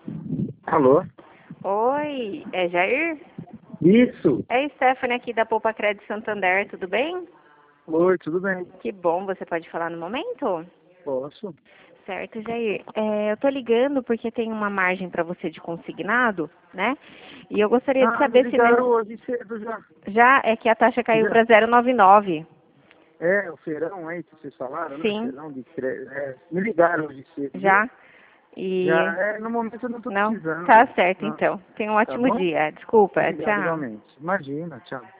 Alô? Oi, é Jair? Isso. É Stephanie aqui da Poupa Crédito Santander, tudo bem? Oi, tudo bem? Que bom, você pode falar no momento? Posso? Certo, Jair. Eu tô ligando porque tem uma margem para você de consignado, né? E eu gostaria de Me saber se ligaram hoje cedo já. já é que a taxa caiu Já. para 0,99. É, o feirão aí que vocês falaram, né? Sim, Feirão de crédito. Me ligaram hoje cedo, viu? já. E Já, no momento eu não tô não, precisando. tá certo Não. então. Tenha um Tá ótimo bom? dia. Desculpa, Obrigado tchau. igualmente. Imagina, tchau.